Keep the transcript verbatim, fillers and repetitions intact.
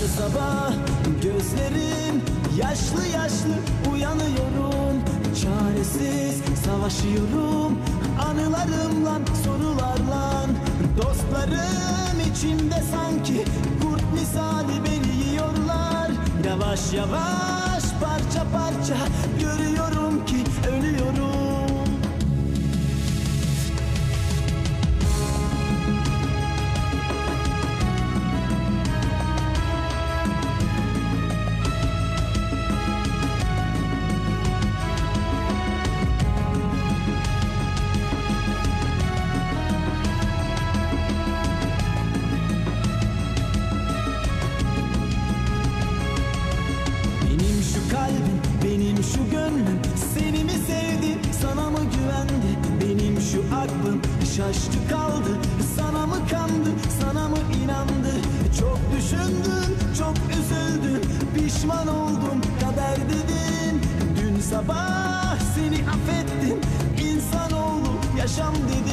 sabah gözlerim yaşlı yaşlı uyanıyorum. Çaresiz savaşıyorum anılarımla, sorularla. Dostlarım içimde sanki kurt misali beni yiyorlar. Yavaş yavaş parça parça görüyorum ki ölüyorum. Benim şu gönlüm seni mi sevdi, sana mı güvendi? Benim şu aklım şaştı kaldı, sana mı kandı, sana mı inandı? Çok düşündüm, çok üzüldüm, pişman oldum, kader dedin. Dün sabah seni affettim, insanoğlu yaşam dedi.